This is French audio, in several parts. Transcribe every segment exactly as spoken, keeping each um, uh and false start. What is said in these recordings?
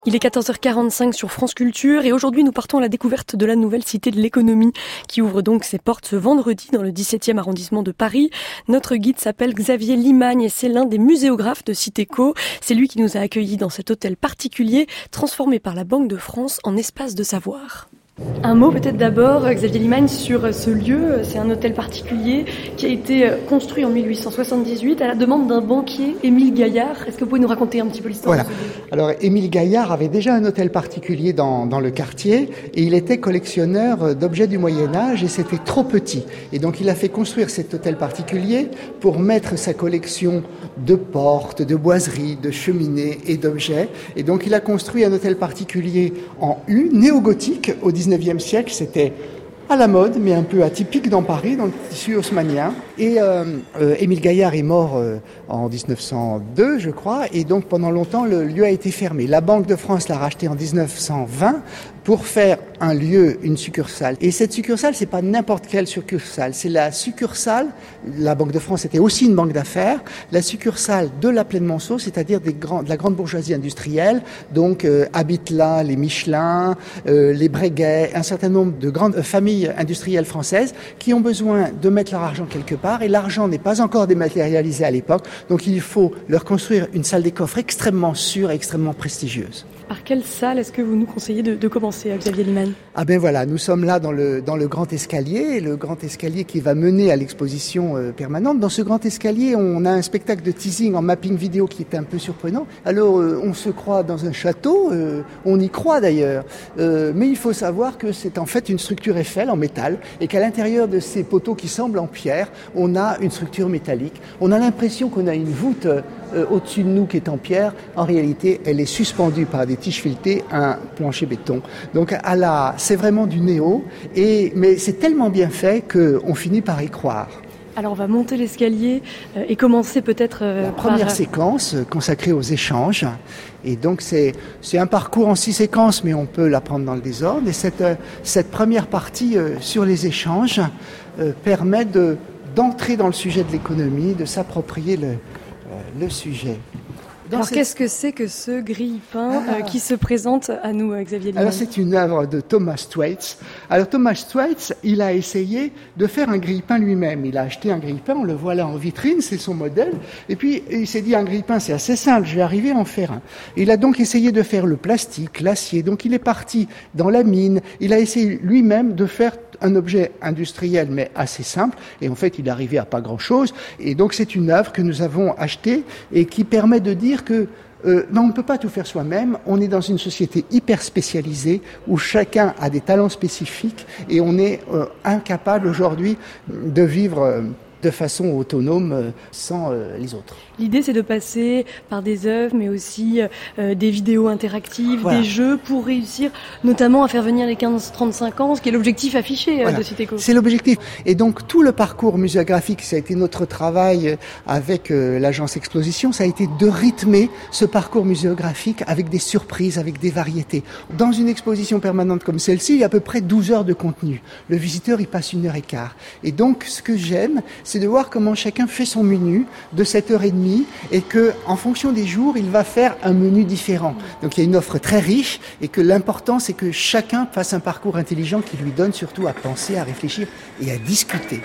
Il est quatorze heures quarante-cinq sur France Culture et aujourd'hui nous partons à la découverte de la nouvelle cité de l'économie qui ouvre donc ses portes ce vendredi dans le dix-septième arrondissement de Paris. Notre guide s'appelle Xavier Limagne et c'est l'un des muséographes de Citéco. C'est lui qui nous a accueillis dans cet hôtel particulier transformé par la Banque de France en espace de savoir. Un mot peut-être d'abord, Xavier Limagne, sur ce lieu. C'est un hôtel particulier qui a été construit en mille huit cent soixante-dix-huit à la demande d'un banquier, Émile Gaillard. Est-ce que vous pouvez nous raconter un petit peu l'histoire Voilà. de ce lieu ? Alors, Émile Gaillard avait déjà un hôtel particulier dans, dans le quartier et il était collectionneur d'objets du Moyen-Âge et c'était trop petit. Et donc, il a fait construire cet hôtel particulier pour mettre sa collection de portes, de boiseries, de cheminées et d'objets. Et donc, il a construit un hôtel particulier en U, néo-gothique, au dix-neuvième siècle. C'était à la mode, mais un peu atypique dans Paris, dans le tissu haussmannien. Et euh, euh, Émile Gaillard est mort euh, en dix-neuf cent deux, je crois, et donc pendant longtemps, le lieu a été fermé. La Banque de France l'a racheté en dix-neuf cent vingt pour faire un lieu, une succursale. Et cette succursale, c'est pas n'importe quelle succursale, c'est la succursale, la Banque de France était aussi une banque d'affaires, la succursale de la Plaine Monceau, c'est-à-dire des grands, de la grande bourgeoisie industrielle, donc euh, habitent là les Michelin, euh, les Breguet, un certain nombre de grandes familles industrielles françaises qui ont besoin de mettre leur argent quelque part et l'argent n'est pas encore dématérialisé à l'époque, donc il faut leur construire une salle des coffres extrêmement sûre et extrêmement prestigieuse. Par quelle salle est-ce que vous nous conseillez de, de commencer, Xavier Limagne ? Ah ben voilà, nous sommes là dans le, dans le grand escalier, le grand escalier qui va mener à l'exposition euh, permanente. Dans ce grand escalier, on a un spectacle de teasing en mapping vidéo qui est un peu surprenant. Alors, euh, on se croit dans un château, euh, on y croit d'ailleurs, euh, mais il faut savoir que c'est en fait une structure Eiffel en métal et qu'à l'intérieur de ces poteaux qui semblent en pierre, on a une structure métallique. On a l'impression qu'on a une voûte euh, au-dessus de nous qui est en pierre. En réalité, elle est suspendue par des tiges filetées à un plancher béton. Donc, à la, c'est vraiment du néo, et, mais c'est tellement bien fait qu'on finit par y croire. Alors on va monter l'escalier euh, et commencer peut-être euh, La première par... séquence euh, consacrée aux échanges. Et donc c'est, c'est un parcours en six séquences, mais on peut la prendre dans le désordre. Et cette, euh, cette première partie euh, sur les échanges euh, permet de, d'entrer dans le sujet de l'économie, de s'approprier le, euh, le sujet. Dans Alors cette... qu'est-ce que c'est que ce grille-pain ah. euh, qui se présente à nous, Xavier Limagne ? Alors c'est une œuvre de Thomas Thwaites. Alors Thomas Thwaites, il a essayé de faire un grille-pain lui-même. Il a acheté un grille-pain, on le voit là en vitrine, c'est son modèle. Et puis il s'est dit un grille-pain c'est assez simple, je vais arriver à en faire un. Il a donc essayé de faire le plastique, l'acier. Donc il est parti dans la mine. Il a essayé lui-même de faire un objet industriel mais assez simple. Et en fait il est arrivé à pas grand-chose. Et donc c'est une œuvre que nous avons achetée et qui permet de dire que euh, non, on ne peut pas tout faire soi-même. On est dans une société hyper spécialisée où chacun a des talents spécifiques et on est euh, incapable aujourd'hui de vivre euh, de façon autonome euh, sans euh, les autres. L'idée, c'est de passer par des œuvres, mais aussi euh, des vidéos interactives, voilà. Des jeux, pour réussir notamment à faire venir les quinze trente-cinq ans, ce qui est l'objectif affiché voilà. de Citéco. C'est l'objectif. Et donc, tout le parcours muséographique, ça a été notre travail avec euh, l'agence Exposition, ça a été de rythmer ce parcours muséographique avec des surprises, avec des variétés. Dans une exposition permanente comme celle-ci, il y a à peu près douze heures de contenu. Le visiteur, il passe une heure et quart. Et donc, ce que j'aime, c'est de voir comment chacun fait son menu de sept heures trente et que, en fonction des jours, il va faire un menu différent. Donc, il y a une offre très riche et que l'important, c'est que chacun fasse un parcours intelligent qui lui donne surtout à penser, à réfléchir et à discuter.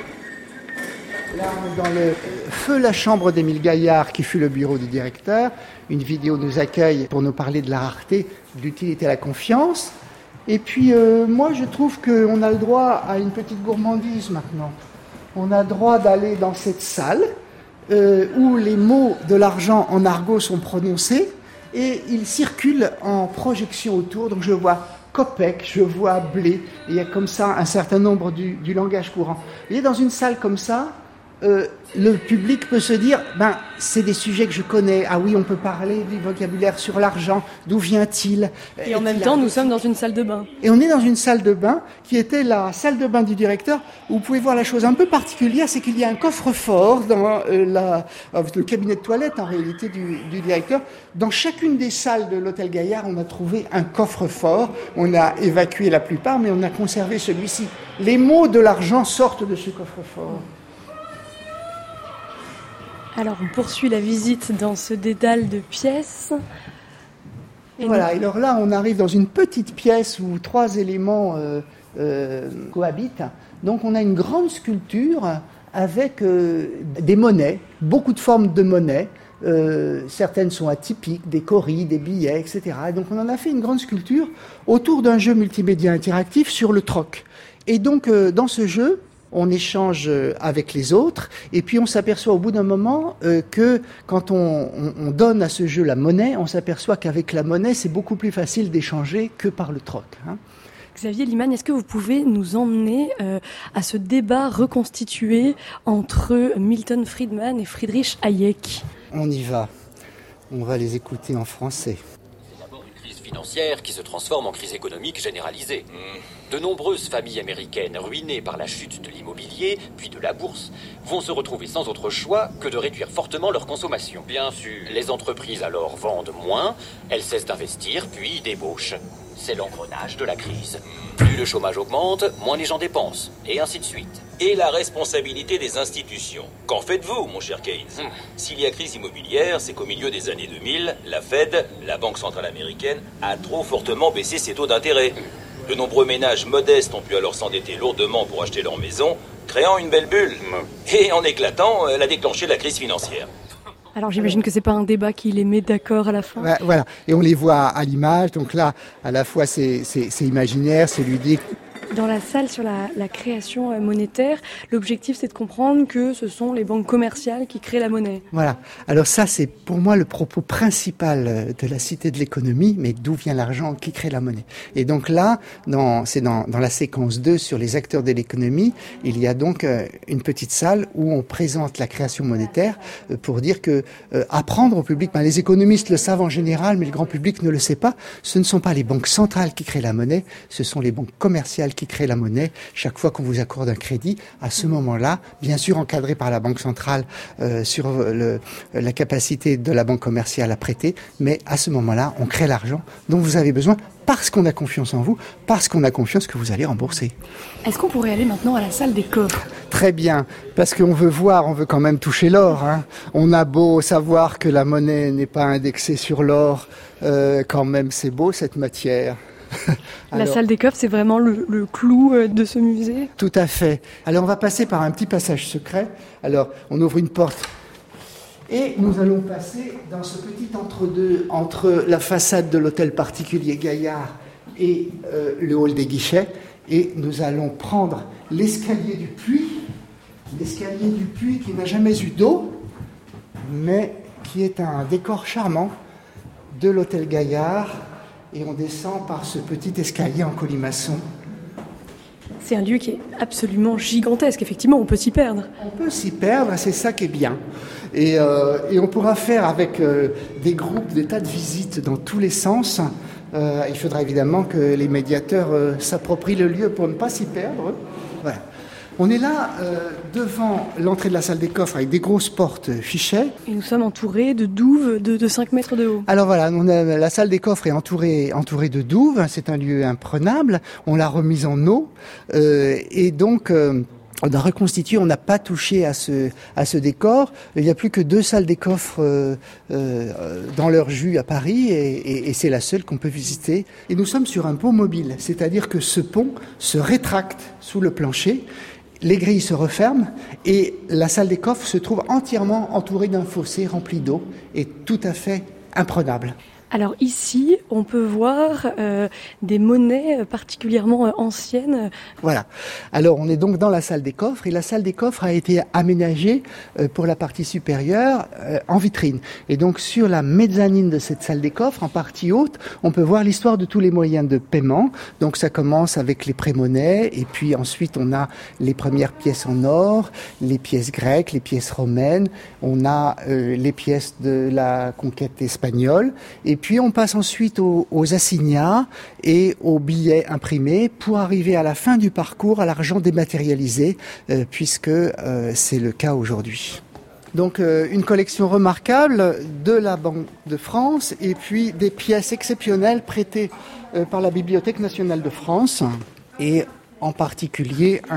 Là, on est dans le feu la chambre d'Émile Gaillard, qui fut le bureau du directeur. Une vidéo nous accueille pour nous parler de la rareté, de l'utilité à la confiance. Et puis, euh, moi, je trouve qu'on a le droit à une petite gourmandise maintenant. On a droit d'aller dans cette salle euh, où les mots de l'argent en argot sont prononcés et ils circulent en projection autour. Donc je vois copec, je vois blé, et il y a comme ça un certain nombre du, du langage courant. Vous voyez, dans une salle comme ça, euh, le public peut se dire, ben, c'est des sujets que je connais. Ah oui, on peut parler du vocabulaire sur l'argent. D'où vient-il ? Et en même temps, nous sommes dans une salle de bain. Et on est dans une salle de bain qui était la salle de bain du directeur, où vous pouvez voir la chose un peu particulière, c'est qu'il y a un coffre-fort dans euh, la, euh, le cabinet de toilette, en réalité, du, du directeur. Dans chacune des salles de l'hôtel Gaillard, on a trouvé un coffre-fort. On a évacué la plupart, mais on a conservé celui-ci. Les mots de l'argent sortent de ce coffre-fort. Alors, on poursuit la visite dans ce dédale de pièces. Et voilà, et alors là, on arrive dans une petite pièce où trois éléments euh, euh, cohabitent. Donc on a une grande sculpture avec euh, des monnaies, beaucoup de formes de monnaies. Euh, certaines sont atypiques, des coris, des billets, et cetera. Et donc on en a fait une grande sculpture autour d'un jeu multimédia interactif sur le troc. Et donc euh, dans ce jeu, on échange avec les autres, et puis on s'aperçoit au bout d'un moment euh, que quand on, on, on donne à ce jeu la monnaie, on s'aperçoit qu'avec la monnaie, c'est beaucoup plus facile d'échanger que par le troc. Hein. Xavier Limagne, est-ce que vous pouvez nous emmener euh, à ce débat reconstitué entre Milton Friedman et Friedrich Hayek ? On y va. On va les écouter en français. C'est d'abord une crise financière qui se transforme en crise économique généralisée. De nombreuses familles américaines ruinées par la chute de l'immobilier, puis de la bourse, vont se retrouver sans autre choix que de réduire fortement leur consommation. Bien sûr, les entreprises alors vendent moins, elles cessent d'investir, puis débauchent. C'est l'engrenage de la crise. Plus le chômage augmente, moins les gens dépensent, et ainsi de suite. Et la responsabilité des institutions. Qu'en faites-vous, mon cher Keynes ? Hum. S'il y a crise immobilière, c'est qu'au milieu des années deux mille, la Fed, la Banque centrale américaine, a trop fortement baissé ses taux d'intérêt. De nombreux ménages modestes ont pu alors s'endetter lourdement pour acheter leur maison, créant une belle bulle. Et en éclatant, elle a déclenché la crise financière. Alors j'imagine que c'est pas un débat qui les met d'accord à la fin. Ouais, voilà, et on les voit à l'image, donc là, à la fois c'est, c'est, c'est imaginaire, c'est ludique. Dans la salle sur la, la création monétaire, l'objectif c'est de comprendre que ce sont les banques commerciales qui créent la monnaie. Voilà. Alors ça, c'est pour moi le propos principal de la Cité de l'économie, mais d'où vient l'argent, qui crée la monnaie. Et donc là, dans, c'est dans, dans la séquence deux sur les acteurs de l'économie, il y a donc euh, une petite salle où on présente la création monétaire euh, pour dire que euh, apprendre au public, ben, les économistes le savent en général, mais le grand public ne le sait pas, ce ne sont pas les banques centrales qui créent la monnaie, ce sont les banques commerciales qui crée la monnaie. Chaque fois qu'on vous accorde un crédit, à ce moment-là, bien sûr encadré par la Banque centrale euh, sur le, la capacité de la banque commerciale à prêter, mais à ce moment-là, on crée l'argent dont vous avez besoin parce qu'on a confiance en vous, parce qu'on a confiance que vous allez rembourser. Est-ce qu'on pourrait aller maintenant à la salle des coffres ? Très bien, parce qu'on veut voir, on veut quand même toucher l'or. Hein. On a beau savoir que la monnaie n'est pas indexée sur l'or, euh, quand même c'est beau cette matière. Alors, la salle des coffres, c'est vraiment le, le clou de ce musée ? Tout à fait. Alors on va passer par un petit passage secret. Alors on ouvre une porte et nous allons passer dans ce petit entre-deux entre la façade de l'hôtel particulier Gaillard et euh, le hall des guichets. Et nous allons prendre l'escalier du puits, l'escalier du puits qui n'a jamais eu d'eau, mais qui est un décor charmant de l'hôtel Gaillard. Et on descend par ce petit escalier en colimaçon. C'est un lieu qui est absolument gigantesque. Effectivement, on peut s'y perdre. On peut s'y perdre, c'est ça qui est bien. Et, euh, et on pourra faire avec euh, des groupes, des tas de visites dans tous les sens. Euh, il faudra évidemment que les médiateurs euh, s'approprient le lieu pour ne pas s'y perdre. Voilà. On est là euh, devant l'entrée de la salle des coffres avec des grosses portes fichet. Et nous sommes entourés de douves de, de cinq mètres de haut. Alors voilà, on a, la salle des coffres est entourée, entourée de douves. C'est un lieu imprenable. On l'a remise en eau. Euh, et donc... Euh, On a reconstitué, on n'a pas touché à ce à ce décor. Il n'y a plus que deux salles des coffres euh, euh, dans leur jus à Paris, et, et, et c'est la seule qu'on peut visiter. Et nous sommes sur un pont mobile, c'est-à-dire que ce pont se rétracte sous le plancher, les grilles se referment et la salle des coffres se trouve entièrement entourée d'un fossé rempli d'eau et tout à fait imprenable. Alors ici, on peut voir euh, des monnaies particulièrement anciennes. Voilà. Alors on est donc dans la salle des coffres et la salle des coffres a été aménagée euh, pour la partie supérieure euh, en vitrine. Et donc sur la mezzanine de cette salle des coffres, en partie haute, on peut voir l'histoire de tous les moyens de paiement. Donc ça commence avec les pré-monnaies et puis ensuite on a les premières pièces en or, les pièces grecques, les pièces romaines, on a euh, les pièces de la conquête espagnole et Et puis on passe ensuite aux, aux assignats et aux billets imprimés pour arriver à la fin du parcours à l'argent dématérialisé, euh, puisque euh, c'est le cas aujourd'hui. Donc euh, une collection remarquable de la Banque de France et puis des pièces exceptionnelles prêtées euh, par la Bibliothèque nationale de France et en particulier un,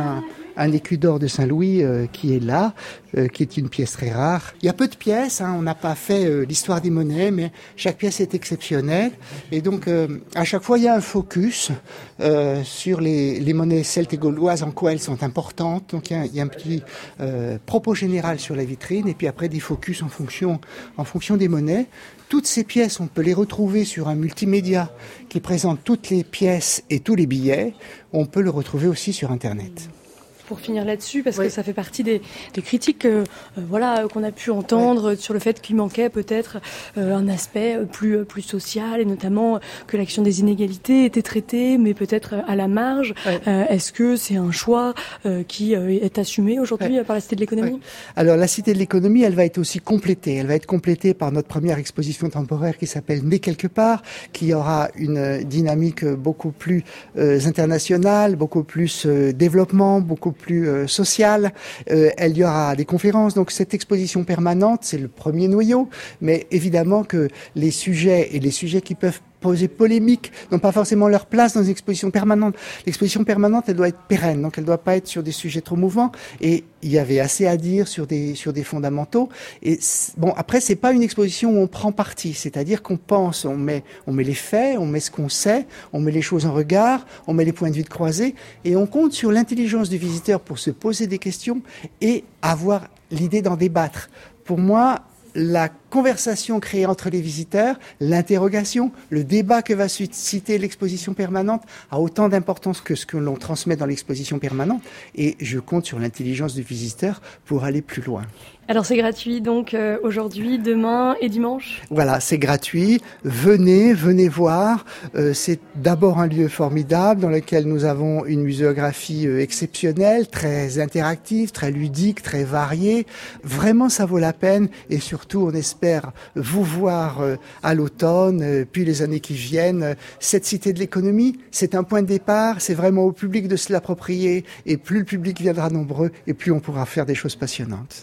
un écu d'or de Saint-Louis euh, qui est là, euh, qui est une pièce très rare. Il y a peu de pièces, hein, on n'a pas fait euh, l'histoire des monnaies, mais chaque pièce est exceptionnelle. Et donc, euh, à chaque fois, il y a un focus euh, sur les, les monnaies celtes et gauloises, en quoi elles sont importantes. Donc, il y a, il y a un petit euh, propos général sur la vitrine, et puis après, des focus en fonction, en fonction des monnaies. Toutes ces pièces, on peut les retrouver sur un multimédia qui présente toutes les pièces et tous les billets. On peut le retrouver aussi sur Internet. Pour finir là-dessus, parce oui. que ça fait partie des, des critiques euh, euh, voilà, qu'on a pu entendre oui. sur le fait qu'il manquait peut-être euh, un aspect plus, plus social, et notamment que la question des inégalités était traitée, mais peut-être à la marge. Oui. Euh, est-ce que c'est un choix euh, qui euh, est assumé aujourd'hui oui. par la Cité de l'économie ? oui. Alors la Cité de l'économie, elle va être aussi complétée. Elle va être complétée par notre première exposition temporaire qui s'appelle Né quelque part, qui aura une dynamique beaucoup plus euh, internationale, beaucoup plus euh, développement, beaucoup plus euh, sociale. Euh, il y aura des conférences. Donc cette exposition permanente, c'est le premier noyau. Mais évidemment que les sujets et les sujets qui peuvent poser polémique n'ont pas forcément leur place dans une exposition permanente. L'exposition permanente, elle doit être pérenne, donc elle ne doit pas être sur des sujets trop mouvants. Et il y avait assez à dire sur des sur des fondamentaux. Et bon, après, c'est pas une exposition où on prend parti, c'est-à-dire qu'on pense, on met on met les faits, on met ce qu'on sait, on met les choses en regard, on met les points de vue de croisée, et on compte sur l'intelligence du visiteur pour se poser des questions et avoir l'idée d'en débattre. Pour moi, la conversation créée entre les visiteurs, l'interrogation, le débat que va susciter l'exposition permanente a autant d'importance que ce que l'on transmet dans l'exposition permanente. Et je compte sur l'intelligence du visiteur pour aller plus loin. Alors c'est gratuit donc euh, aujourd'hui, demain et dimanche ? Voilà, c'est gratuit. Venez, venez voir. Euh, c'est d'abord un lieu formidable dans lequel nous avons une muséographie euh, exceptionnelle, très interactive, très ludique, très variée. Vraiment, ça vaut la peine, et surtout, on espère vous voir euh, à l'automne, euh, puis les années qui viennent. Cette Cité de l'économie, c'est un point de départ. C'est vraiment au public de se l'approprier, et plus le public viendra nombreux, et plus on pourra faire des choses passionnantes.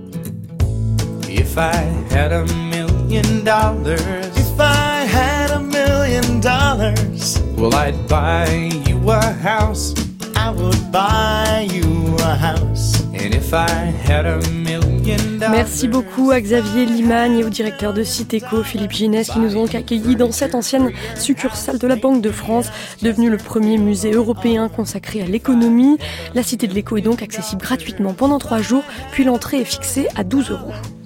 If I had a million dollars, if I had a million dollars, well, I'd buy you a house, I would buy you a house. And if I had a million dollars. Merci beaucoup à Xavier Limagne et au directeur de Citéco, Philippe Ginès, qui nous ont accueillis dans cette ancienne succursale de la Banque de France, devenue le premier musée européen consacré à l'économie. La Cité de l'éco est donc accessible gratuitement pendant trois jours, puis l'entrée est fixée à douze euros.